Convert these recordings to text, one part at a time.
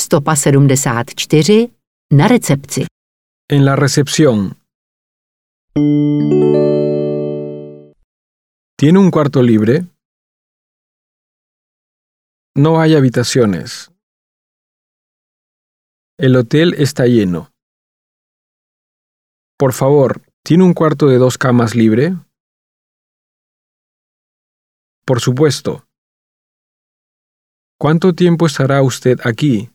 Stopa 74 na recepci. En la recepción. ¿Tiene un cuarto libre? No hay habitaciones. El hotel está lleno. Por favor, ¿tiene un cuarto de 2 camas libre? Por supuesto. ¿Cuánto tiempo estará usted aquí?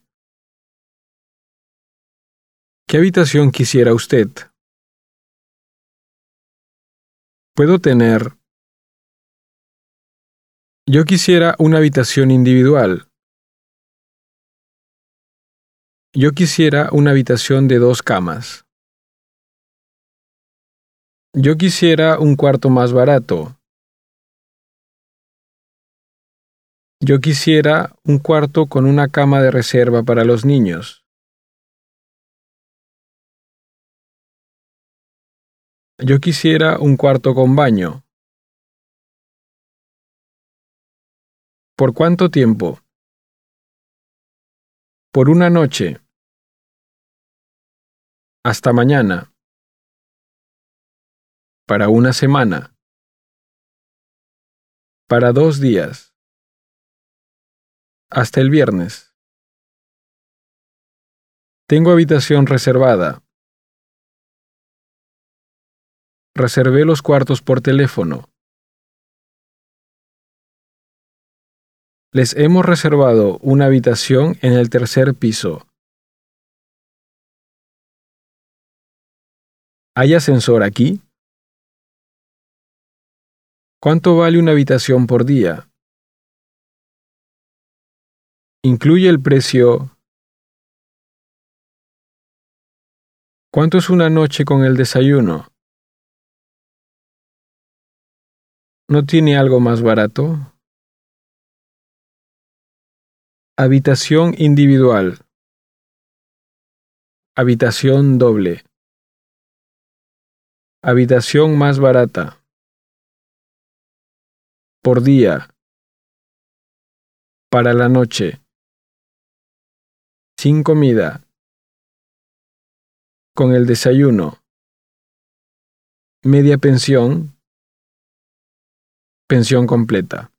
¿Qué habitación quisiera usted? ¿Puedo tener? Yo quisiera una habitación individual. Yo quisiera una habitación de 2 camas. Yo quisiera un cuarto más barato. Yo quisiera un cuarto con una cama de reserva para los niños. Yo quisiera un cuarto con baño. ¿Por cuánto tiempo? Por una noche. Hasta mañana. Para una semana. Para 2 días. Hasta el viernes. Tengo habitación reservada. Reservé los cuartos por teléfono. Les hemos reservado una habitación en el 3er piso. ¿Hay ascensor aquí? ¿Cuánto vale una habitación por día? ¿Incluye el precio? ¿Cuánto es una noche con el desayuno? ¿No tiene algo más barato? Habitación individual. Habitación doble. Habitación más barata. Por día. Para la noche. Sin comida. Con el desayuno. Media pensión. Pensión completa.